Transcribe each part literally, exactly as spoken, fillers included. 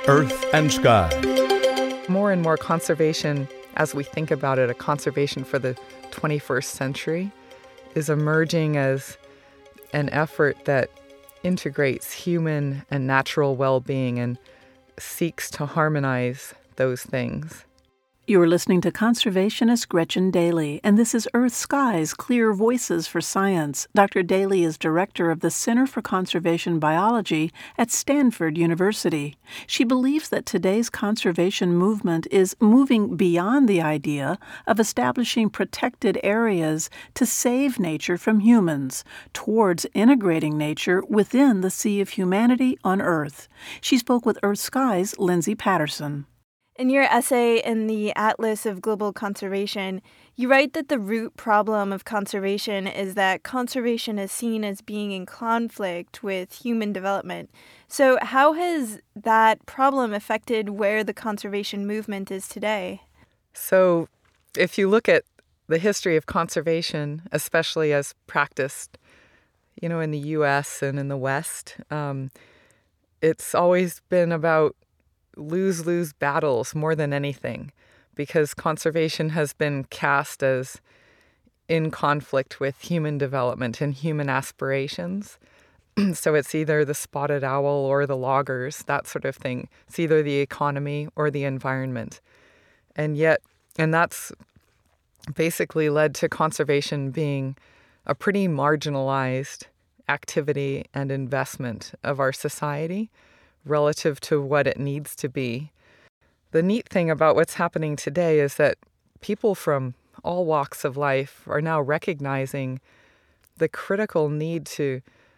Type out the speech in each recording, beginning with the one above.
Earth and Sky. More and more conservation, as we think about it, a conservation for the twenty-first century, is emerging as an effort that integrates human and natural well-being and seeks to harmonize those things. You're listening to conservationist Gretchen Daily, and this is Earth Sky's Clear Voices for Science. Doctor Daly is director of the Center for Conservation Biology at Stanford University. She believes that today's conservation movement is moving beyond the idea of establishing protected areas to save nature from humans, towards integrating nature within the sea of humanity on Earth. She spoke with Earth Sky's Lindsay Patterson. In your essay in the Atlas of Global Conservation, you write that the root problem of conservation is that conservation is seen as being in conflict with human development. So how has that problem affected where the conservation movement is today? So if you look at the history of conservation, especially as practiced, you know, in the U S and in the West, um, it's always been about lose-lose battles more than anything, because conservation has been cast as in conflict with human development and human aspirations. So it's either the spotted owl or the loggers, that sort of thing. It's either the economy or the environment. And yet, and that's basically led to conservation being a pretty marginalized activity and investment of our society relative to what it needs to be. The neat thing about what's happening today is that people from all walks of life are now recognizing the critical need to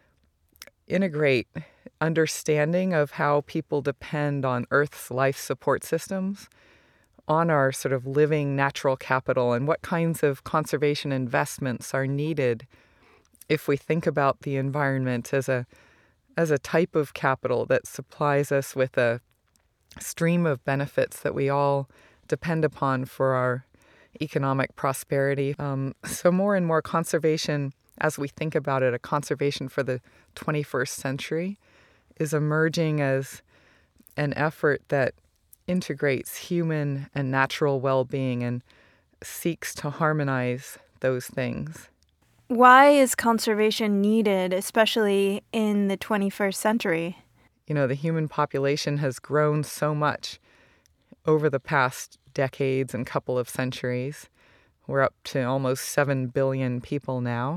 integrate understanding of how people depend on Earth's life support systems, on our sort of living natural capital, and what kinds of conservation investments are needed if we think about the environment as a as a type of capital that supplies us with a stream of benefits that we all depend upon for our economic prosperity. Um, so more and more conservation, as we think about it, a conservation for the twenty-first century, is emerging as an effort that integrates human and natural well-being and seeks to harmonize those things. Why is conservation needed, especially in the twenty-first century? You know, the human population has grown so much over the past decades and couple of centuries. We're up to almost seven billion people now,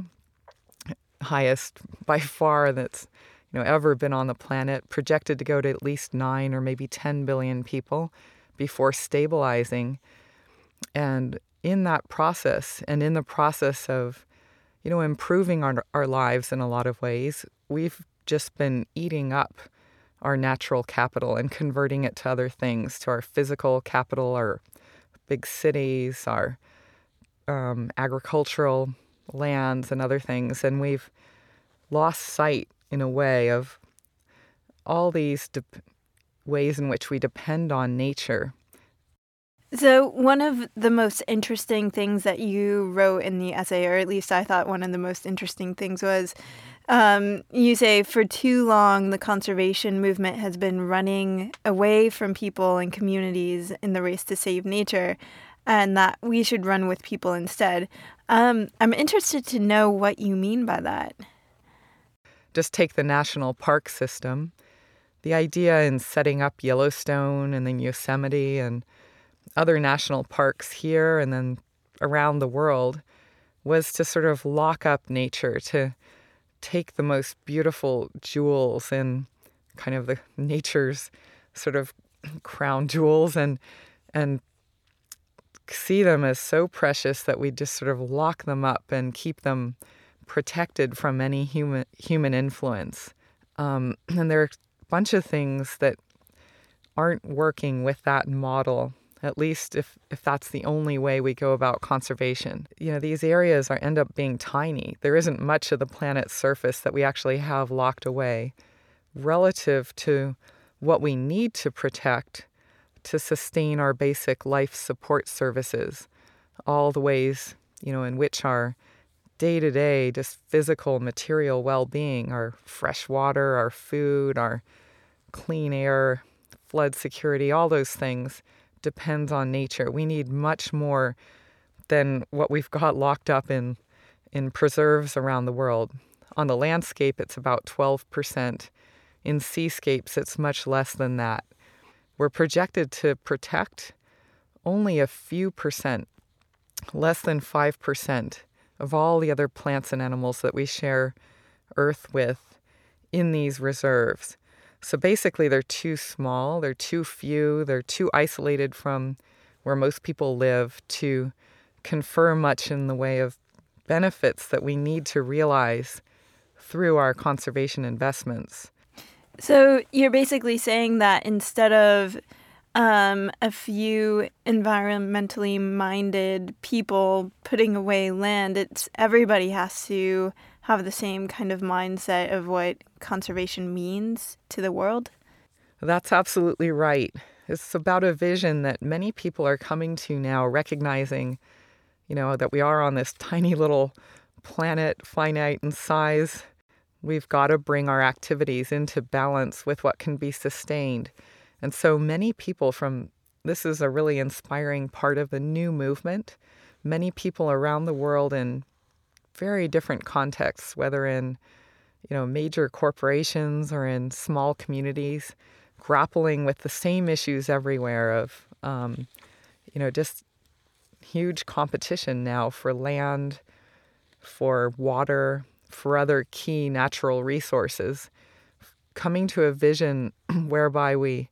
highest by far that's you know ever been on the planet, projected to go to at least nine or maybe ten billion people before stabilizing. And in that process, and in the process of you know, improving our, our lives in a lot of ways, we've just been eating up our natural capital and converting it to other things, to our physical capital, our big cities, our um, agricultural lands and other things. And we've lost sight, in a way, of all these de- ways in which we depend on nature. So one of the most interesting things that you wrote in the essay, or at least I thought one of the most interesting things was, um, you say, for too long, the conservation movement has been running away from people and communities in the race to save nature, and that we should run with people instead. Um, I'm interested to know what you mean by that. Just take the national park system. The idea in setting up Yellowstone and then Yosemite and other national parks here and then around the world was to sort of lock up nature, to take the most beautiful jewels and kind of the nature's sort of crown jewels and and see them as so precious that we just sort of lock them up and keep them protected from any human human influence. Um, and there are a bunch of things that aren't working with that model, at least if, if that's the only way we go about conservation. You know, these areas are end up being tiny. There isn't much of the planet's surface that we actually have locked away relative to what we need to protect to sustain our basic life support services, all the ways, you know, in which our day-to-day, just physical, material well-being, our fresh water, our food, our clean air, flood security, all those things depends on nature. We need much more than what we've got locked up in, in preserves around the world. On the landscape, it's about twelve percent. In seascapes, it's much less than that. We're projected to protect only a few percent, less than five percent of all the other plants and animals that we share Earth with in these reserves. So basically, they're too small, they're too few, they're too isolated from where most people live to confer much in the way of benefits that we need to realize through our conservation investments. So you're basically saying that instead of um, a few environmentally minded people putting away land, it's everybody has to have the same kind of mindset of what conservation means to the world? That's absolutely right. It's about a vision that many people are coming to now, recognizing, you know, that we are on this tiny little planet, finite in size. We've got to bring our activities into balance with what can be sustained. And so many people from, this is a really inspiring part of the new movement. Many people around the world in very different contexts, whether in, you know, major corporations or in small communities, grappling with the same issues everywhere of, um, you know, just huge competition now for land, for water, for other key natural resources, coming to a vision whereby we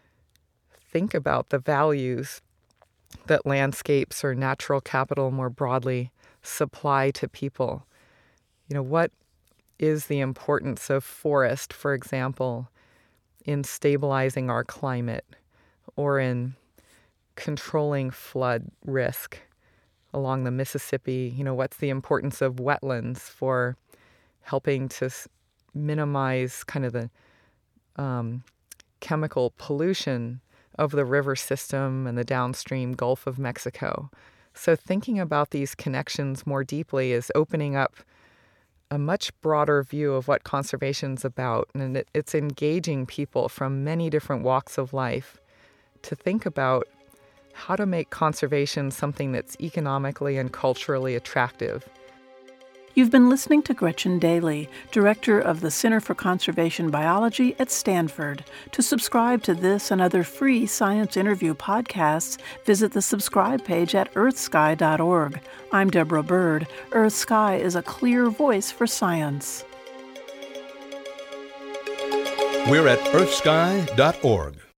think about the values that landscapes or natural capital more broadly supply to people. You know, what is the importance of forest, for example, in stabilizing our climate or in controlling flood risk along the Mississippi? You know, what's the importance of wetlands for helping to minimize kind of the um, chemical pollution of the river system and the downstream Gulf of Mexico? So thinking about these connections more deeply is opening up a much broader view of what conservation's about, and it, it's engaging people from many different walks of life to think about how to make conservation something that's economically and culturally attractive. You've been listening to Gretchen Daily, director of the Center for Conservation Biology at Stanford. To subscribe to this and other free science interview podcasts, visit the subscribe page at earth sky dot org. I'm Deborah Bird. EarthSky is a clear voice for science. We're at earth sky dot org.